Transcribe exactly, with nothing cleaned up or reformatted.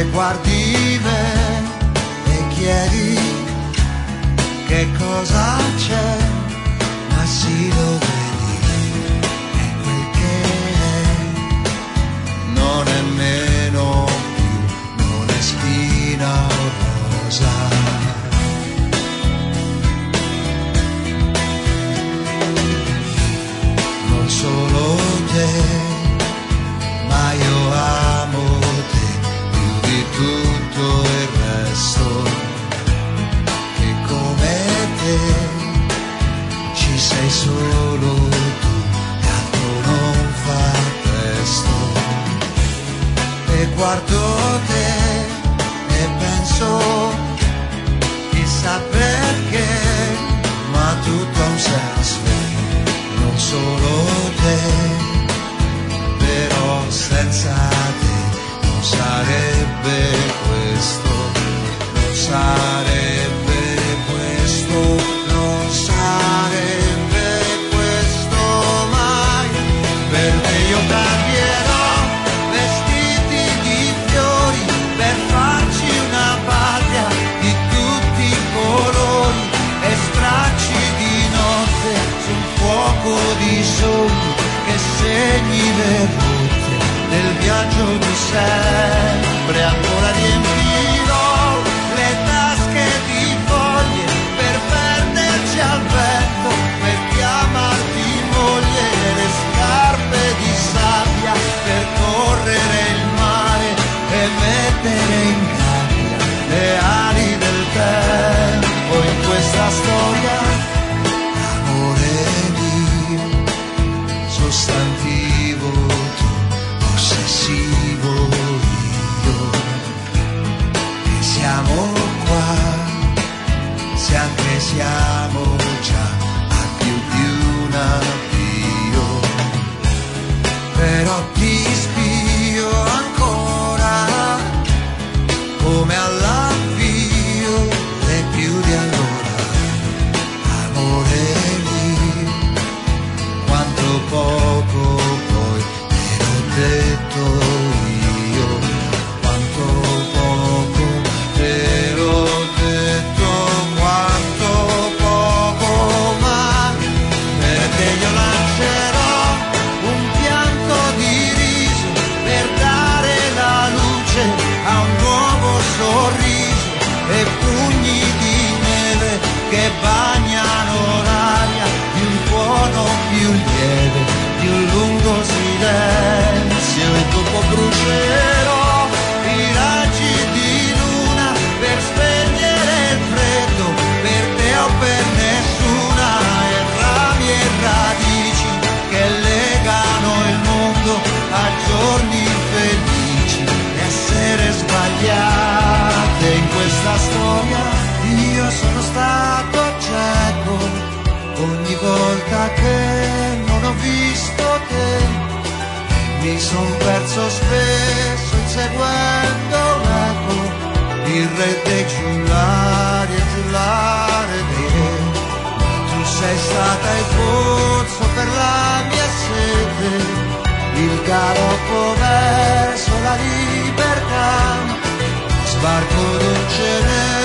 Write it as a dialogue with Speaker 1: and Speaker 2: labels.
Speaker 1: e guardi me e chiedi che cosa c'è, ma sì lo vedi, è quel che è, non è meno più, non è spina o rosa. Non solo te, ma io amo te più di tutto il resto, e come te ci sei solo tu, e altro non fa presto. E guardo te e penso, chissà perché, ma tutto ha un senso, non solo te, però senza te non sarebbe questo, non sarebbe questo, non sarebbe questo mai. Per te io cambierò vestiti di fiori per farci una patria di tutti i colori e stracci di notte su un fuoco di sogni che segni le rotte del viaggio di sempre. Ancora riempirò le tasche di foglie per perderci al vento, per chiamarti moglie, le scarpe di sabbia per correre il mare e mettere in gabbia le ali del tempo in questa storia. Sostantivo tu, possessivo io, e siamo qua, se anche siamo già a più di un avvio, però ti spio ancora come all'avvio e più di allora, amore mio, quanto poco poi te l'ho detto io, quanto poco te l'ho detto, quanto poco, ma perché io lancerò un pianto di riso per dare la luce a un nuovo sorriso e pugni di neve che bagnano l'aria di un tuono più lieve, di un lungo silenzio, e dopo brucerò i raggi di luna per spegnere il freddo, per te o per nessuna, e rami e radici che legano il mondo a giorni felici e essere sbagliate in questa storia. Io sono stato cieco ogni volta che non ho visto te, mi son perso spesso inseguendo l'eco, il re dei giullari e giullare dei re, ma tu sei stata il pozzo per la mia sete, il galoppo verso la libertà, sbarco dolce